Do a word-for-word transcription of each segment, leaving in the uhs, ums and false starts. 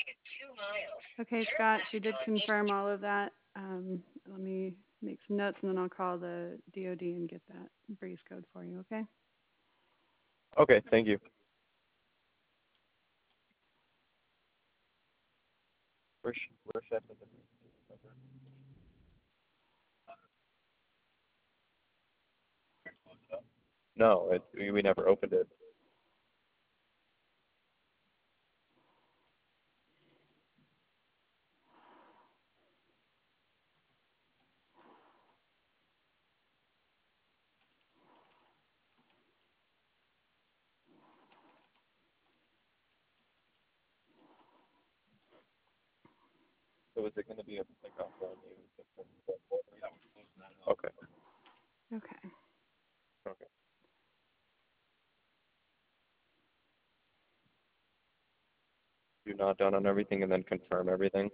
Okay, Scott, she did confirm all of that. Um, let me make some notes and then I'll call the D O D and get that breeze code for you, okay? Okay, thank you. Where's where's that? No, it, we, we never opened it. So is it going to be a, like a whole new? Okay. Okay. Okay. Do not down on everything and then confirm everything.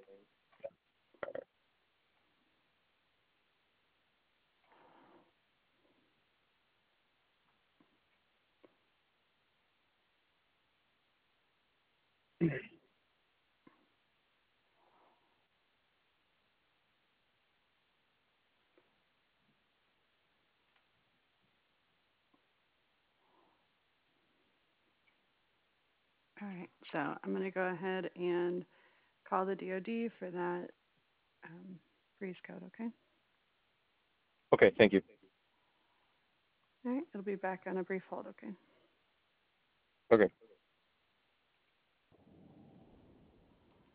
All right. So I'm going to go ahead and call the D O D for that um, breeze code, okay? Okay, thank you. All right. It'll be back on a brief hold, okay? Okay.